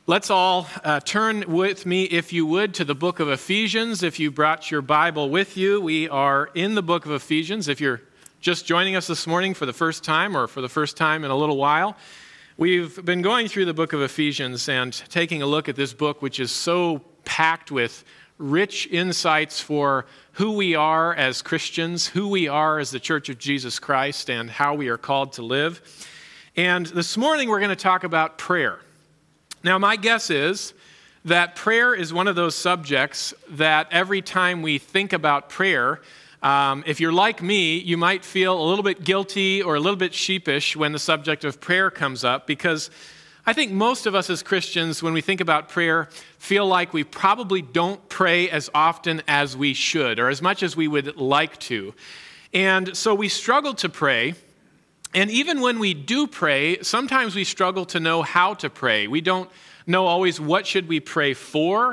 Let's all turn with me, if you would, to the book of Ephesians. If you brought your Bible with you, we are in the book of Ephesians. If you're just joining us this morning for the first time or for the first time in a little while, we've been going through the book of Ephesians and taking a look at this book, which is so packed with rich insights for who we are as Christians, who we are as the Church of Jesus Christ, and how we are called to live. And this morning we're going to talk about prayer. Now, my guess is that prayer is one of those subjects that every time we think about prayer, if you're like me, you might feel a little bit guilty or a little bit sheepish when the subject of prayer comes up, because I think most of us as Christians, when we think about prayer, feel like we probably don't pray as often as we should or as much as we would like to. And so we struggle to pray. And even when we do pray, sometimes we struggle to know how to pray. We don't know always what should we pray for.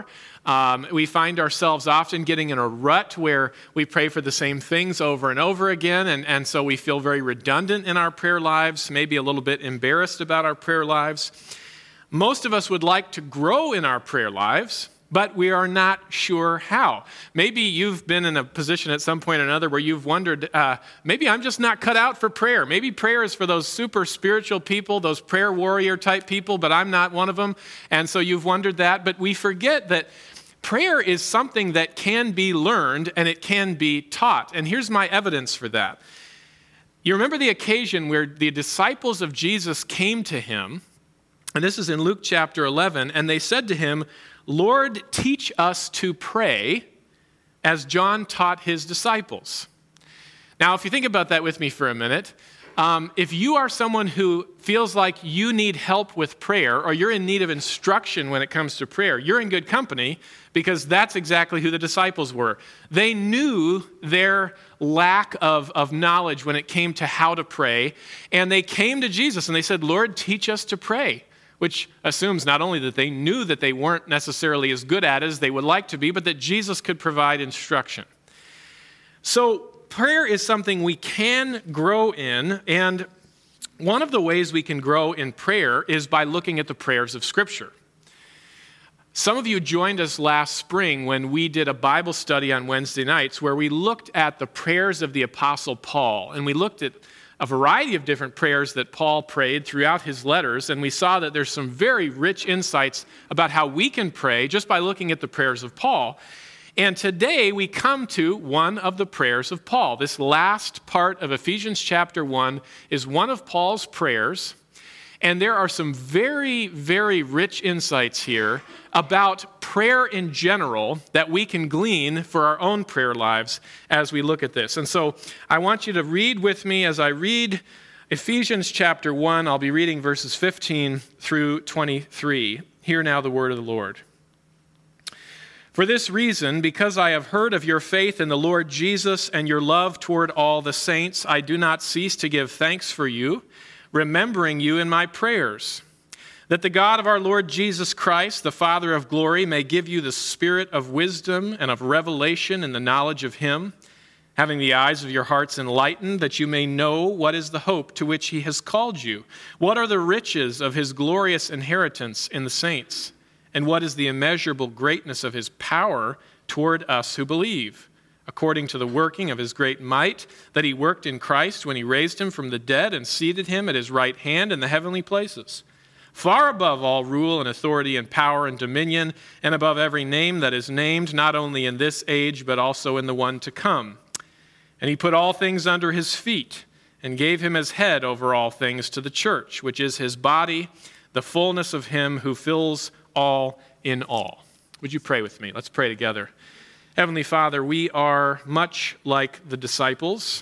We find ourselves often getting in a rut where we pray for the same things over and over again, and so we feel very redundant in our prayer lives, maybe a little bit embarrassed about our prayer lives. Most of us would like to grow in our prayer lives, but we are not sure how. Maybe you've been in a position at some point or another where you've wondered, maybe I'm just not cut out for prayer. Maybe prayer is for those super spiritual people, those prayer warrior type people, but I'm not one of them. And so you've wondered that. But we forget that prayer is something that can be learned and it can be taught. And here's my evidence for that. You remember the occasion where the disciples of Jesus came to him, and this is in Luke chapter 11, and they said to him, "Lord, teach us to pray as John taught his disciples." Now, if you think about that with me for a minute, if you are someone who feels like you need help with prayer or you're in need of instruction when it comes to prayer, you're in good company, because that's exactly who the disciples were. They knew their lack of knowledge when it came to how to pray, and they came to Jesus and they said, "Lord, teach us to pray." Which assumes not only that they knew that they weren't necessarily as good at it as they would like to be, but that Jesus could provide instruction. So prayer is something we can grow in, and one of the ways we can grow in prayer is by looking at the prayers of Scripture. Some of you joined us last spring when we did a Bible study on Wednesday nights where we looked at the prayers of the Apostle Paul, and we looked at a variety of different prayers that Paul prayed throughout his letters, and we saw that there's some very rich insights about how we can pray just by looking at the prayers of Paul. And today we come to one of the prayers of Paul. This last part of Ephesians chapter 1 is one of Paul's prayers, and there are some very, very rich insights here about prayer in general that we can glean for our own prayer lives as we look at this. And so I want you to read with me as I read Ephesians chapter 1. I'll be reading verses 15 through 23. Hear now the word of the Lord. "For this reason, because I have heard of your faith in the Lord Jesus and your love toward all the saints, I do not cease to give thanks for you, remembering you in my prayers, that the God of our Lord Jesus Christ, the Father of glory, may give you the spirit of wisdom and of revelation in the knowledge of him, having the eyes of your hearts enlightened, that you may know what is the hope to which he has called you, what are the riches of his glorious inheritance in the saints, and what is the immeasurable greatness of his power toward us who believe, according to the working of his great might that he worked in Christ when he raised him from the dead and seated him at his right hand in the heavenly places, far above all rule and authority and power and dominion, and above every name that is named, not only in this age, but also in the one to come. And he put all things under his feet and gave him as head over all things to the church, which is his body, the fullness of him who fills all in all." Would you pray with me? Let's pray together. Heavenly Father, we are much like the disciples,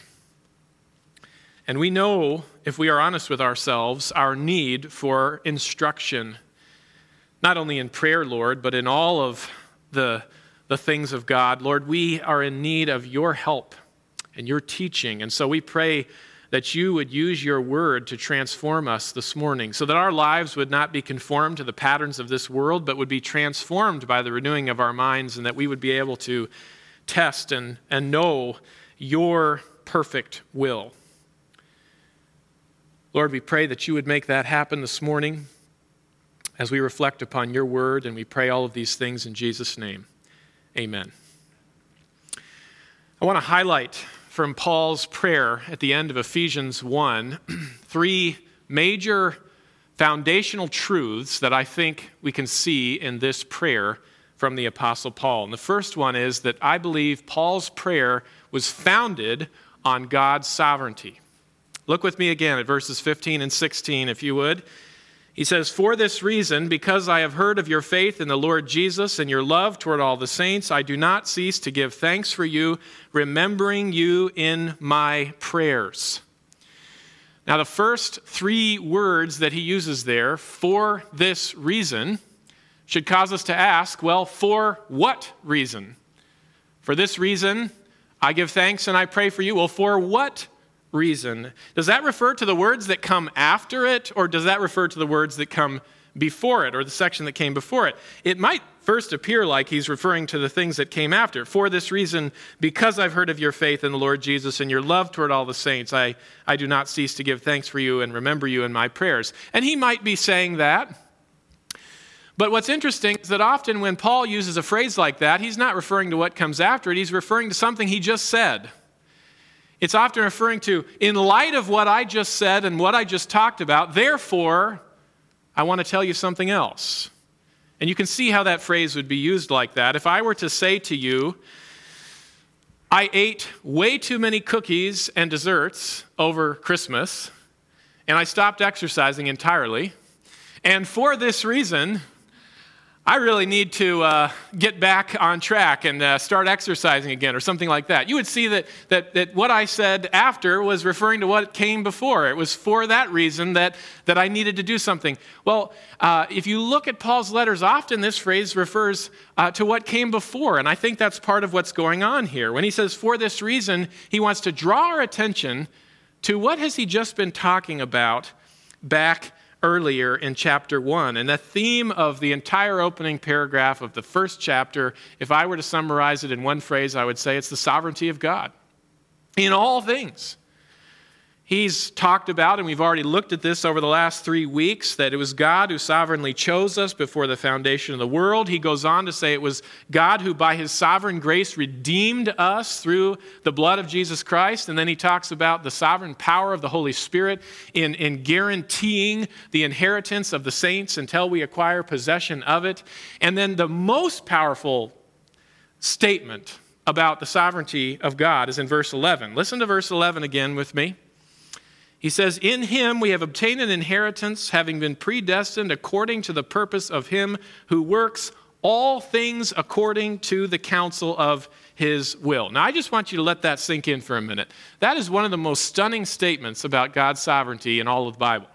and we know, if we are honest with ourselves, our need for instruction, not only in prayer, Lord, but in all of the things of God. Lord, we are in need of your help and your teaching, and so we pray that you would use your word to transform us this morning so that our lives would not be conformed to the patterns of this world, but would be transformed by the renewing of our minds, and that we would be able to test and know your perfect will. Lord, we pray that you would make that happen this morning. as we reflect upon your word, and we pray all of these things in Jesus' name. Amen. I want to highlight from Paul's prayer at the end of Ephesians 1 three major foundational truths that I think we can see in this prayer from the Apostle Paul. And the first one is that I believe Paul's prayer was founded on God's sovereignty. Look with me again at verses 15 and 16, if you would. He says, "For this reason, because I have heard of your faith in the Lord Jesus and your love toward all the saints, I do not cease to give thanks for you, remembering you in my prayers." Now, the first three words that he uses there, "for this reason," should cause us to ask, well, for what reason? For this reason, I give thanks and I pray for you. Well, for what reason? Does that refer to the words that come after it, or does that refer to the words that come before it, or the section that came before it? It might first appear like he's referring to the things that came after. For this reason, because I've heard of your faith in the Lord Jesus and your love toward all the saints, I do not cease to give thanks for you and remember you in my prayers. And he might be saying that. But what's interesting is that often when Paul uses a phrase like that, he's not referring to what comes after it. He's referring to something he just said. It's often referring to, in light of what I just said and what I just talked about, therefore, I want to tell you something else. And you can see how that phrase would be used like that. If I were to say to you, I ate way too many cookies and desserts over Christmas, and I stopped exercising entirely, and for this reason, I really need to get back on track and start exercising again, or something like that. You would see that what I said after was referring to what came before. It was for that reason that I needed to do something. Well, if you look at Paul's letters, often this phrase refers to what came before, and I think that's part of what's going on here. When he says, for this reason, he wants to draw our attention to what has he just been talking about back earlier in chapter 1. And the theme of the entire opening paragraph of the first chapter, if I were to summarize it in one phrase, I would say it's the sovereignty of God in all things. He's talked about, and we've already looked at this over the last 3 weeks, that it was God who sovereignly chose us before the foundation of the world. He goes on to say it was God who by his sovereign grace redeemed us through the blood of Jesus Christ. And then he talks about the sovereign power of the Holy Spirit in guaranteeing the inheritance of the saints until we acquire possession of it. And then the most powerful statement about the sovereignty of God is in verse 11. Listen to verse 11 again with me. He says, in him we have obtained an inheritance, having been predestined according to the purpose of him who works all things according to the counsel of his will. Now, I just want you to let that sink in for a minute. That is one of the most stunning statements about God's sovereignty in all of the Bible.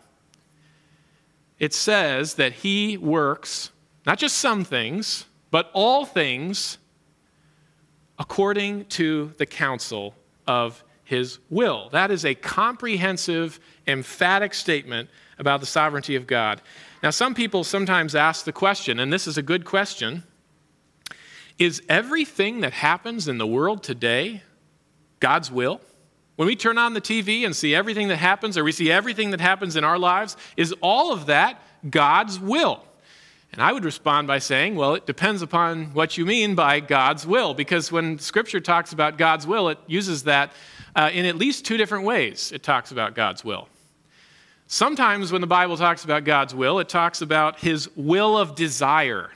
It says that he works not just some things, but all things according to the counsel of his will. That is a comprehensive, emphatic statement about the sovereignty of God. Now, some people sometimes ask the question, and this is a good question, is everything that happens in the world today God's will? When we turn on the TV and see everything that happens, or we see everything that happens in our lives, is all of that God's will? And I would respond by saying, well, it depends upon what you mean by God's will, because when Scripture talks about God's will, it uses that in at least two different ways. It talks about God's will. Sometimes when the Bible talks about God's will, it talks about his will of desire.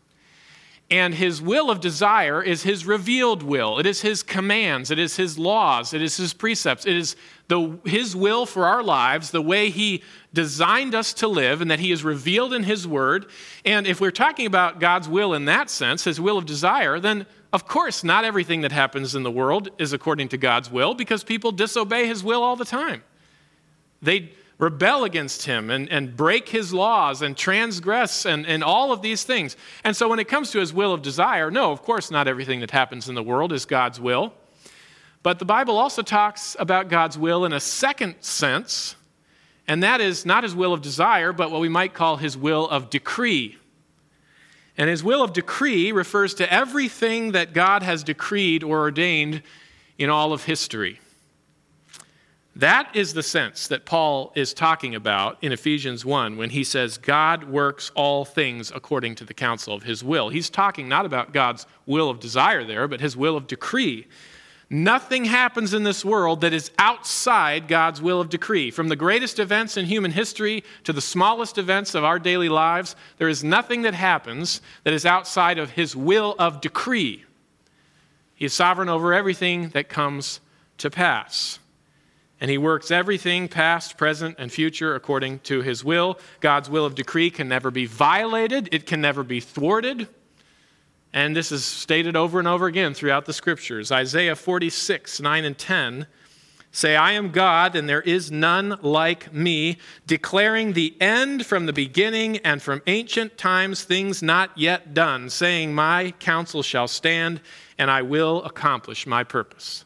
And his will of desire is his revealed will. It is his commands. It is his laws. It is his precepts. It is his will for our lives, the way he designed us to live, and that he has revealed in his word. And if we're talking about God's will in that sense, his will of desire, then of course not everything that happens in the world is according to God's will, because people disobey his will all the time. They rebel against him and break his laws and transgress and all of these things. And so when it comes to his will of desire, no, of course not everything that happens in the world is God's will. But the Bible also talks about God's will in a second sense, and that is not his will of desire, but what we might call his will of decree. And his will of decree refers to everything that God has decreed or ordained in all of history. That is the sense that Paul is talking about in Ephesians 1 when he says, God works all things according to the counsel of his will. He's talking not about God's will of desire there, but his will of decree. Nothing happens in this world that is outside God's will of decree. From the greatest events in human history to the smallest events of our daily lives, there is nothing that happens that is outside of his will of decree. He is sovereign over everything that comes to pass. And he works everything, past, present, and future, according to his will. God's will of decree can never be violated. It can never be thwarted. And this is stated over and over again throughout the Scriptures. Isaiah 46, 9 and 10 say, I am God, and there is none like me, declaring the end from the beginning and from ancient times things not yet done, saying, my counsel shall stand, and I will accomplish my purpose.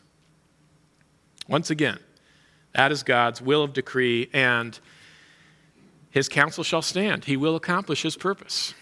Once again, that is God's will of decree, and his counsel shall stand. He will accomplish his purpose.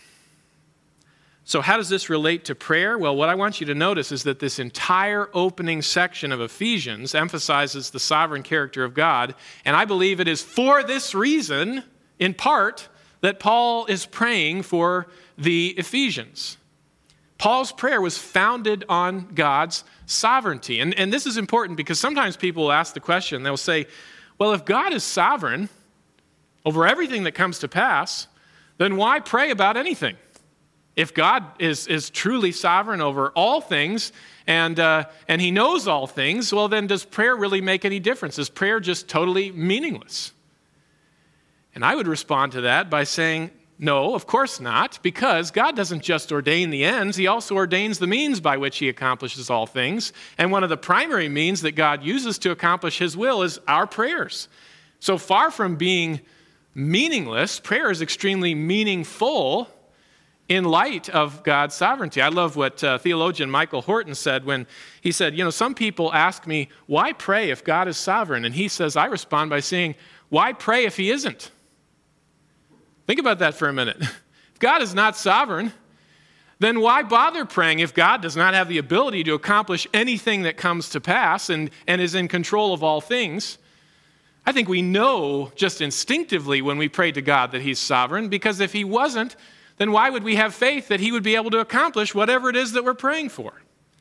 So how does this relate to prayer? Well, what I want you to notice is that this entire opening section of Ephesians emphasizes the sovereign character of God, and I believe it is for this reason, in part, that Paul is praying for the Ephesians. Paul's prayer was founded on God's sovereignty. And this is important because sometimes people will ask the question, they'll say, well, if God is sovereign over everything that comes to pass, then why pray about anything? If God is truly sovereign over all things and he knows all things, well, then does prayer really make any difference? Is prayer just totally meaningless? And I would respond to that by saying, no, of course not, because God doesn't just ordain the ends, he also ordains the means by which he accomplishes all things. And one of the primary means that God uses to accomplish his will is our prayers. So far from being meaningless, prayer is extremely meaningful in light of God's sovereignty. I love what theologian Michael Horton said when he said, some people ask me, why pray if God is sovereign? And he says, I respond by saying, why pray if he isn't? Think about that for a minute. If God is not sovereign, then why bother praying if God does not have the ability to accomplish anything that comes to pass and is in control of all things? I think we know just instinctively when we pray to God that he's sovereign, because if he wasn't, then why would we have faith that he would be able to accomplish whatever it is that we're praying for?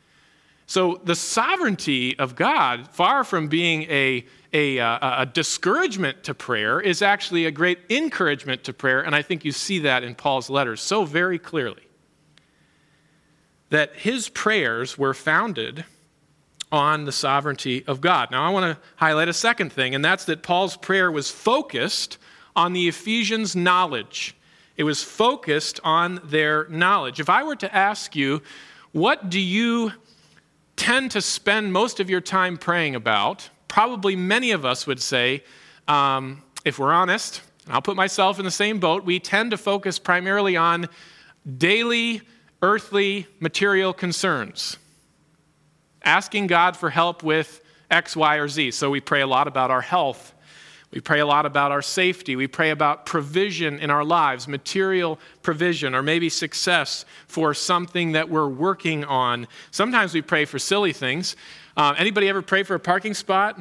So the sovereignty of God, far from being a discouragement to prayer, is actually a great encouragement to prayer, and I think you see that in Paul's letters so very clearly. That his prayers were founded on the sovereignty of God. Now I want to highlight a second thing, and that's that Paul's prayer was focused on the Ephesians' knowledge. It was focused on their knowledge. If I were to ask you, what do you tend to spend most of your time praying about? Probably many of us would say, if we're honest, and I'll put myself in the same boat, we tend to focus primarily on daily, earthly, material concerns. Asking God for help with X, Y, or Z. So we pray a lot about our health. We pray a lot about our safety. We pray about provision in our lives, material provision, or maybe success for something that we're working on. Sometimes we pray for silly things. Anybody ever pray for a parking spot?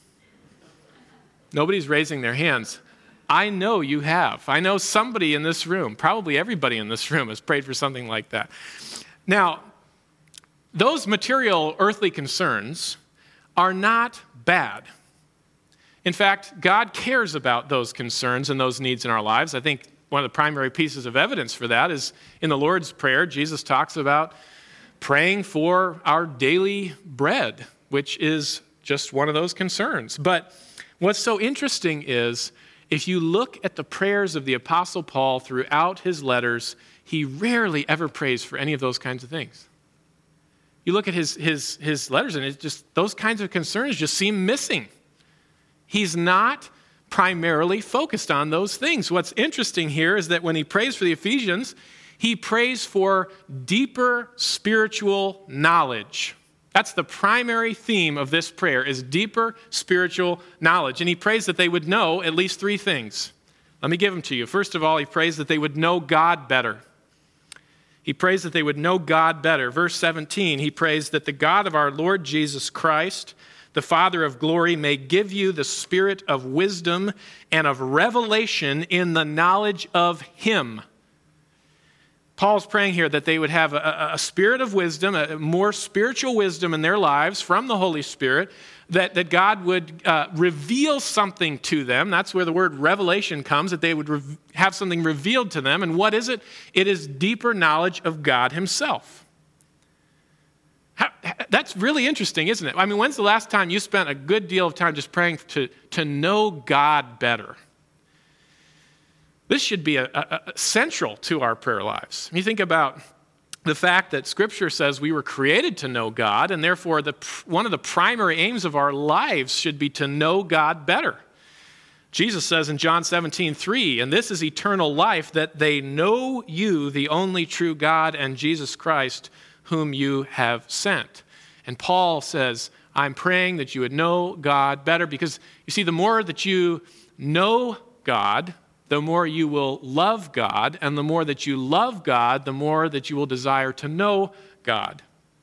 Nobody's raising their hands. I know you have. I know somebody in this room, probably everybody in this room, has prayed for something like that. Now, those material earthly concerns are not bad. In fact, God cares about those concerns and those needs in our lives. I think one of the primary pieces of evidence for that is in the Lord's Prayer. Jesus talks about praying for our daily bread, which is just one of those concerns. But what's so interesting is if you look at the prayers of the Apostle Paul throughout his letters, he rarely ever prays for any of those kinds of things. You look at his letters and it's just those kinds of concerns just seem missing. He's not primarily focused on those things. What's interesting here is that when he prays for the Ephesians, he prays for deeper spiritual knowledge. That's the primary theme of this prayer, is deeper spiritual knowledge. And he prays that they would know at least three things. Let me give them to you. First of all, he prays that they would know God better. He prays that they would know God better. Verse 17, he prays that the God of our Lord Jesus Christ, the Father of glory, may give you the spirit of wisdom and of revelation in the knowledge of him. Paul's praying here that they would have a spirit of wisdom, a more spiritual wisdom in their lives from the Holy Spirit, that God would reveal something to them. That's where the word revelation comes, that they would have something revealed to them. And what is it? It is deeper knowledge of God himself. That's really interesting, isn't it? I mean, when's the last time you spent a good deal of time just praying to know God better? This should be a central to our prayer lives. You think about the fact that Scripture says we were created to know God, and therefore one of the primary aims of our lives should be to know God better. Jesus says in John 17:3, and this is eternal life, that they know you, the only true God, and Jesus Christ, whom you have sent. And Paul says, I'm praying that you would know God better, because you see, the more that you know God, the more you will love God, and the more that you love God, the more that you will desire to know God.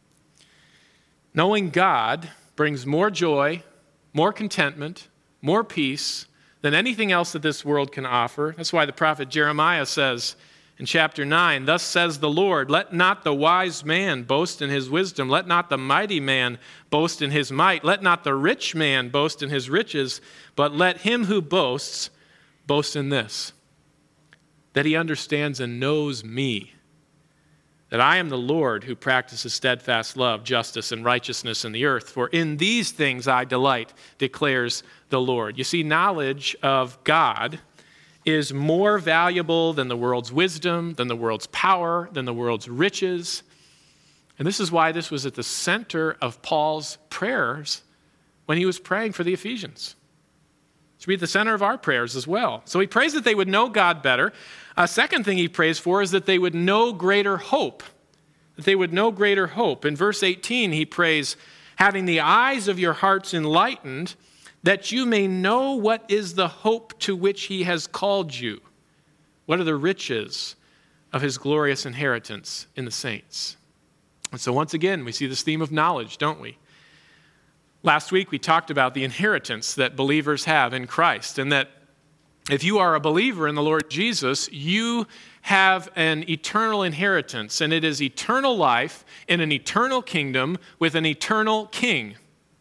Knowing God brings more joy, more contentment, more peace than anything else that this world can offer. That's why the prophet Jeremiah says in chapter 9, thus says the Lord, let not the wise man boast in his wisdom, let not the mighty man boast in his might, let not the rich man boast in his riches, but let him who boasts boast in this, that he understands and knows me, that I am the Lord who practices steadfast love, justice, and righteousness in the earth. For in these things I delight, declares the Lord. You see, knowledge of God is more valuable than the world's wisdom, than the world's power, than the world's riches. And this is why this was at the center of Paul's prayers when he was praying for the Ephesians. It should be at the center of our prayers as well. So he prays that they would know God better. A second thing he prays for is that they would know greater hope. That they would know greater hope. In verse 18, he prays, having the eyes of your hearts enlightened, that you may know what is the hope to which he has called you. What are the riches of his glorious inheritance in the saints? And so once again, we see this theme of knowledge, don't we? Last week, we talked about the inheritance that believers have in Christ, and that if you are a believer in the Lord Jesus, you have an eternal inheritance, and it is eternal life in an eternal kingdom with an eternal king.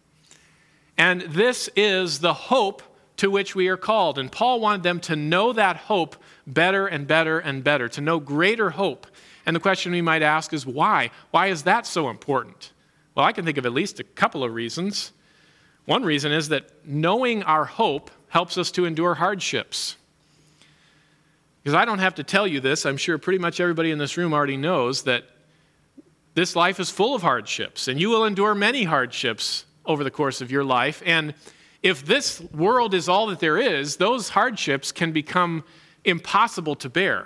And this is the hope to which we are called. And Paul wanted them to know that hope better and better and better, to know greater hope. And the question we might ask is why? Why is that so important? Well, I can think of at least a couple of reasons. One reason is that knowing our hope helps us to endure hardships. Because I don't have to tell you this, I'm sure pretty much everybody in this room already knows that this life is full of hardships, and you will endure many hardships over the course of your life. And if this world is all that there is, those hardships can become impossible to bear.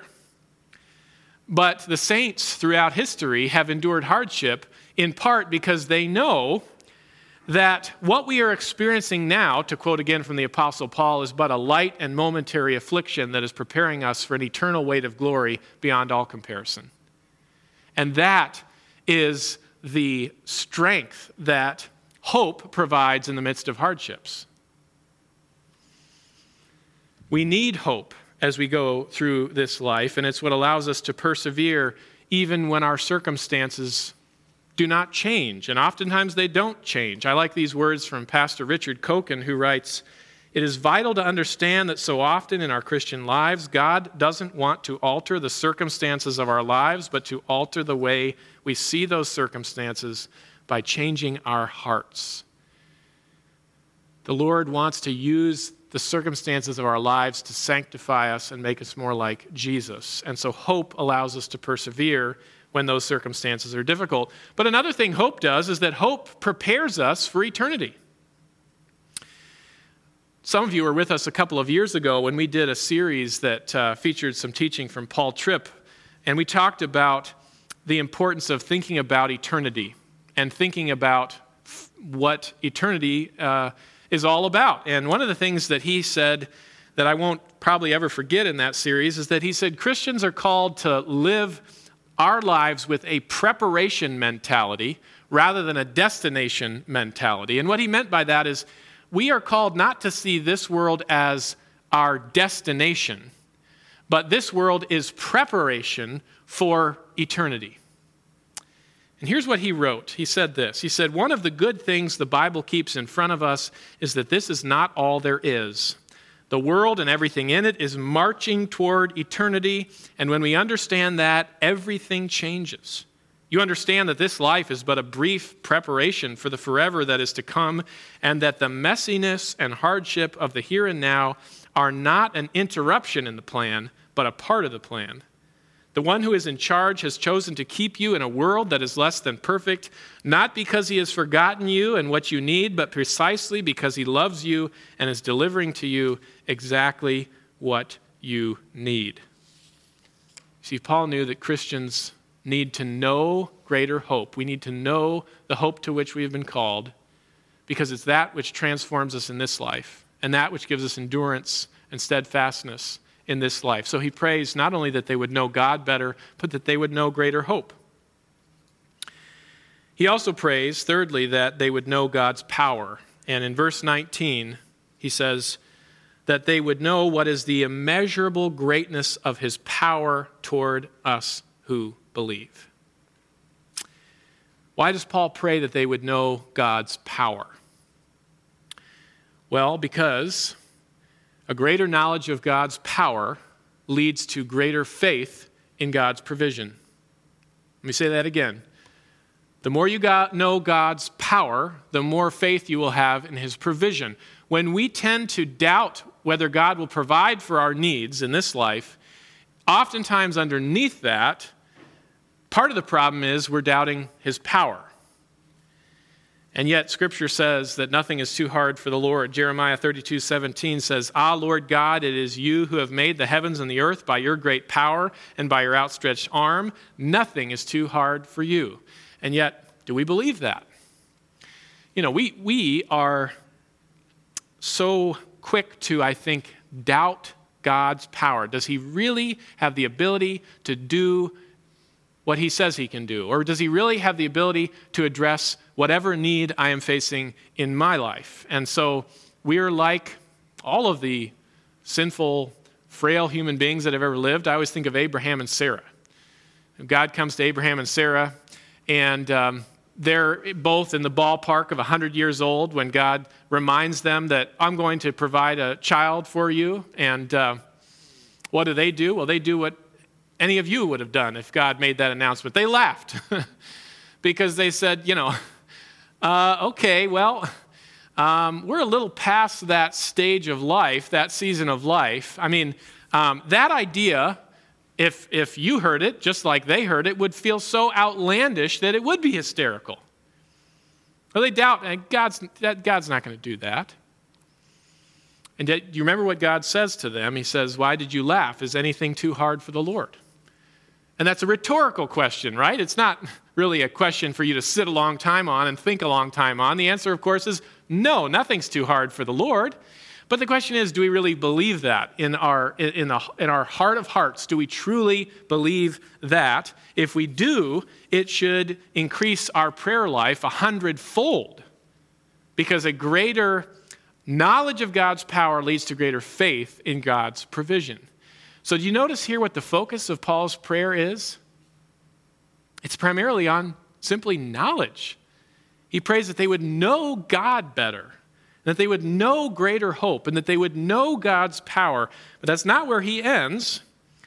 But the saints throughout history have endured hardship in part because they know that what we are experiencing now, to quote again from the Apostle Paul, is but a light and momentary affliction that is preparing us for an eternal weight of glory beyond all comparison. And that is the strength that hope provides in the midst of hardships. We need hope as we go through this life, and it's what allows us to persevere even when our circumstances do not change, and oftentimes they don't change. I like these words from Pastor Richard Koken, who writes, "It is vital to understand that so often in our Christian lives, God doesn't want to alter the circumstances of our lives, but to alter the way we see those circumstances by changing our hearts." The Lord wants to use the circumstances of our lives to sanctify us and make us more like Jesus. And so hope allows us to persevere when those circumstances are difficult. But another thing hope does is that hope prepares us for eternity. Some of you were with us a couple of years ago when we did a series that featured some teaching from Paul Tripp, and we talked about the importance of thinking about eternity and thinking about what eternity is all about. And one of the things that he said that I won't probably ever forget in that series is that he said Christians are called to live our lives with a preparation mentality rather than a destination mentality. And what he meant by that is we are called not to see this world as our destination, but this world is preparation for eternity. And here's what he wrote. He said this. He said, one of the good things the Bible keeps in front of us is that this is not all there is. The world and everything in it is marching toward eternity, and when we understand that, everything changes. You understand that this life is but a brief preparation for the forever that is to come, and that the messiness and hardship of the here and now are not an interruption in the plan, but a part of the plan. The one who is in charge has chosen to keep you in a world that is less than perfect, not because he has forgotten you and what you need, but precisely because he loves you and is delivering to you exactly what you need. See, Paul knew that Christians need to know greater hope. We need to know the hope to which we have been called, because it's that which transforms us in this life and that which gives us endurance and steadfastness in this life. So he prays not only that they would know God better, but that they would know greater hope. He also prays, thirdly, that they would know God's power. And in verse 19, he says that they would know what is the immeasurable greatness of his power toward us who believe. Why does Paul pray that they would know God's power? Well, because a greater knowledge of God's power leads to greater faith in God's provision. Let me say that again. The more you know God's power, the more faith you will have in his provision. When we tend to doubt whether God will provide for our needs in this life, oftentimes underneath that, part of the problem is we're doubting his power. And yet Scripture says that nothing is too hard for the Lord. Jeremiah 32:17 says, Ah, Lord God, it is you who have made the heavens and the earth by your great power and by your outstretched arm. Nothing is too hard for you. And yet, do we believe that? You know, we are so quick to, I think, doubt God's power. Does he really have the ability to do what he says he can do? Or does he really have the ability to address whatever need I am facing in my life? And so we're like all of the sinful, frail human beings that have ever lived. I always think of Abraham and Sarah. God comes to Abraham and Sarah, and they're both in the ballpark of 100 years old when God reminds them that I'm going to provide a child for you. And what do? Well, they do what any of you would have done if God made that announcement. They laughed because they said, okay, well, we're a little past that stage of life, that season of life. I mean, that idea, if you heard it, just like they heard it, would feel so outlandish that it would be hysterical. Well, they doubt, and God's not going to do that. And yet, do you remember what God says to them? He says, why did you laugh? Is anything too hard for the Lord? And that's a rhetorical question, right? It's not really a question for you to sit a long time on and think a long time on. The answer, of course, is no, nothing's too hard for the Lord. But the question is, do we really believe that in our heart of hearts? Do we truly believe that? If we do, it should increase our prayer life 100-fold, because a greater knowledge of God's power leads to greater faith in God's provision. So do you notice here what the focus of Paul's prayer is? It's primarily on simply knowledge. He prays that they would know God better, that they would know greater hope, and that they would know God's power. But that's not where he ends.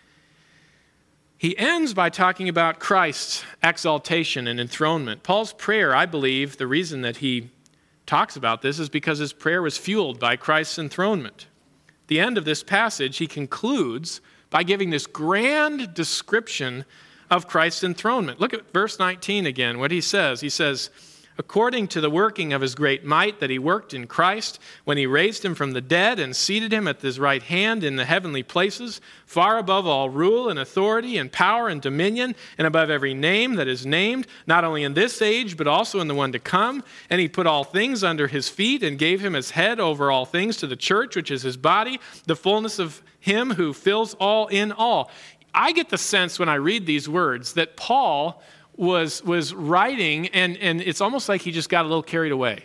He ends by talking about Christ's exaltation and enthronement. Paul's prayer, I believe, the reason that he talks about this is because his prayer was fueled by Christ's enthronement. The end of this passage, he concludes by giving this grand description of Christ's enthronement. Look at verse 19 again, what he says. He says, according to the working of his great might that he worked in Christ, when he raised him from the dead and seated him at his right hand in the heavenly places, far above all rule and authority and power and dominion, and above every name that is named, not only in this age, but also in the one to come. And he put all things under his feet and gave him as head over all things to the church, which is his body, the fullness of him who fills all in all. I get the sense when I read these words that Paul was writing, and it's almost like he just got a little carried away.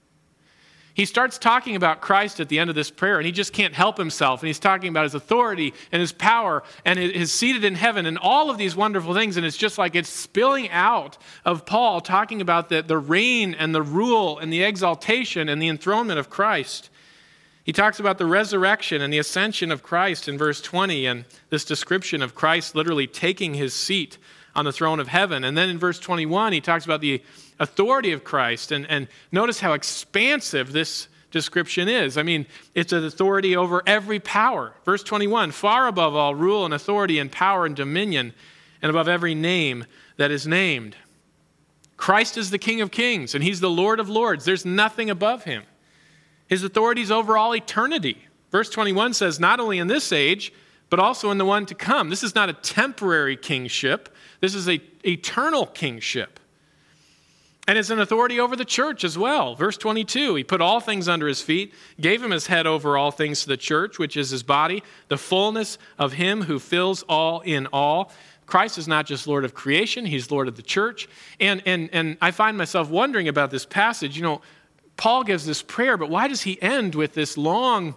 He starts talking about Christ at the end of this prayer, and he just can't help himself. And he's talking about his authority and his power and his seated in heaven and all of these wonderful things. And it's just like it's spilling out of Paul talking about the reign and the rule and the exaltation and the enthronement of Christ. He talks about the resurrection and the ascension of Christ in verse 20, and this description of Christ literally taking his seat on the throne of heaven. And then in verse 21, he talks about the authority of Christ. And notice how expansive this description is. I mean, it's an authority over every power. Verse 21, far above all rule and authority and power and dominion, and above every name that is named. Christ is the King of kings, and he's the Lord of lords. There's nothing above him. His authority is over all eternity. Verse 21 says, not only in this age, but also in the one to come. This is not a temporary kingship. This is an eternal kingship. And it's an authority over the church as well. Verse 22, he put all things under his feet, gave him his head over all things to the church, which is his body, the fullness of him who fills all in all. Christ is not just Lord of creation, he's Lord of the church. And I find myself wondering about this passage. You know, Paul gives this prayer, but why does he end with this long,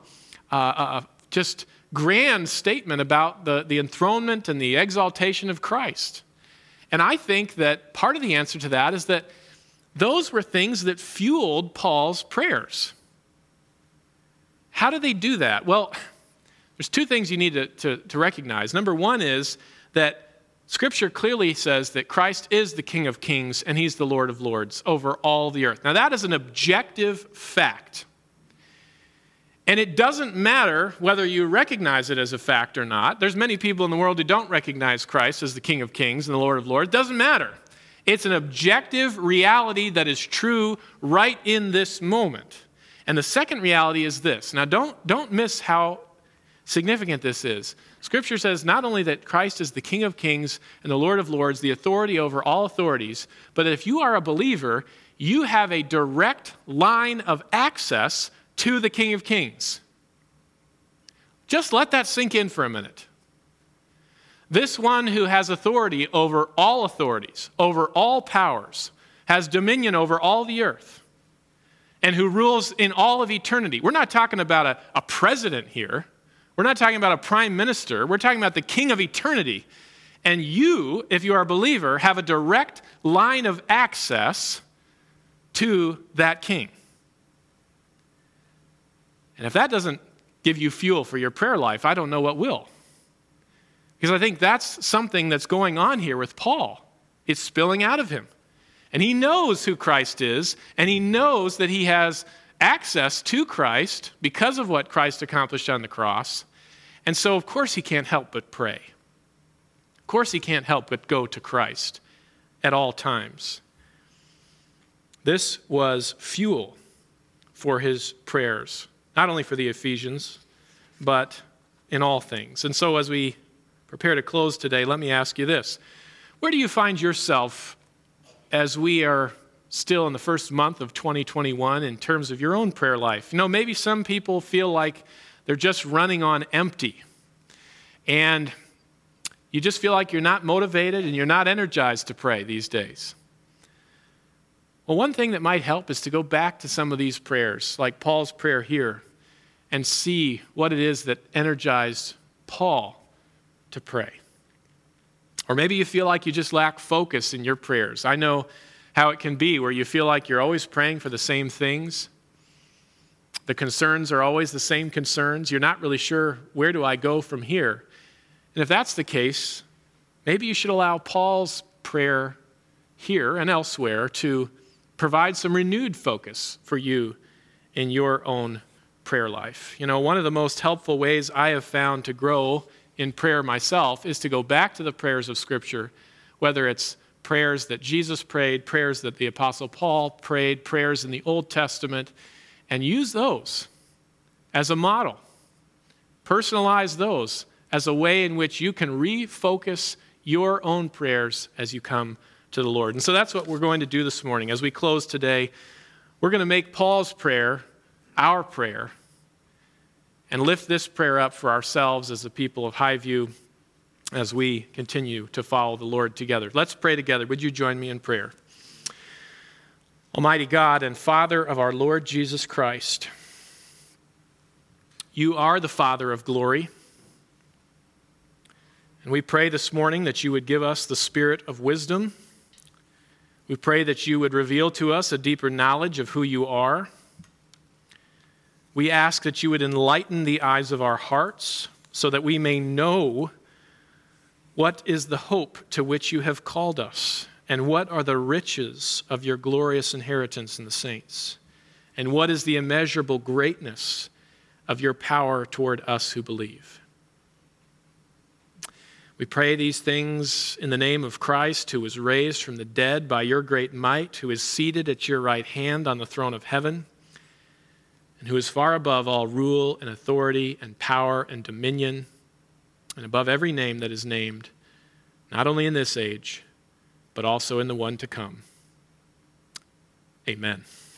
just grand statement about the enthronement and the exaltation of Christ? And I think that part of the answer to that is that those were things that fueled Paul's prayers. How do they do that? Well, there's two things you need to recognize. Number one is that Scripture clearly says that Christ is the King of kings and he's the Lord of lords over all the earth. Now that is an objective fact. And it doesn't matter whether you recognize it as a fact or not. There's many people in the world who don't recognize Christ as the King of kings and the Lord of lords. It doesn't matter. It's an objective reality that is true right in this moment. And the second reality is this. Now don't miss how significant this is. Scripture says not only that Christ is the King of kings and the Lord of lords, the authority over all authorities, but that if you are a believer, you have a direct line of access to the King of kings. Just let that sink in for a minute. This one who has authority over all authorities, over all powers, has dominion over all the earth, and who rules in all of eternity. We're not talking about a president here. We're not talking about a prime minister. We're talking about the King of eternity. And you, if you are a believer, have a direct line of access to that king. And if that doesn't give you fuel for your prayer life, I don't know what will. Because I think that's something that's going on here with Paul. It's spilling out of him. And he knows who Christ is, and he knows that he has access to Christ because of what Christ accomplished on the cross. And so, of course, he can't help but pray. Of course, he can't help but go to Christ at all times. This was fuel for his prayers, not only for the Ephesians, but in all things. And so as we prepare to close today, let me ask you this. Where do you find yourself as we are still in the first month of 2021 in terms of your own prayer life? You know, maybe some people feel like they're just running on empty. And you just feel like you're not motivated and you're not energized to pray these days. Well, one thing that might help is to go back to some of these prayers, like Paul's prayer here, and see what it is that energized Paul to pray. Or maybe you feel like you just lack focus in your prayers. I know how it can be where you feel like you're always praying for the same things. The concerns are always the same concerns. You're not really sure, where do I go from here? And if that's the case, maybe you should allow Paul's prayer here and elsewhere to provide some renewed focus for you in your own prayer life. You know, one of the most helpful ways I have found to grow in prayer myself is to go back to the prayers of Scripture, whether it's prayers that Jesus prayed, prayers that the Apostle Paul prayed, prayers in the Old Testament, and use those as a model. Personalize those as a way in which you can refocus your own prayers as you come to the Lord. And so that's what we're going to do this morning. As we close today, we're going to make Paul's prayer our prayer and lift this prayer up for ourselves as the people of Highview as we continue to follow the Lord together. Let's pray together. Would you join me in prayer? Almighty God and Father of our Lord Jesus Christ, you are the Father of glory. And we pray this morning that you would give us the spirit of wisdom. We pray that you would reveal to us a deeper knowledge of who you are. We ask that you would enlighten the eyes of our hearts so that we may know what is the hope to which you have called us, and what are the riches of your glorious inheritance in the saints, and what is the immeasurable greatness of your power toward us who believe. We pray these things in the name of Christ, who was raised from the dead by your great might, who is seated at your right hand on the throne of heaven, and who is far above all rule and authority and power and dominion, and above every name that is named, not only in this age, but also in the one to come. Amen.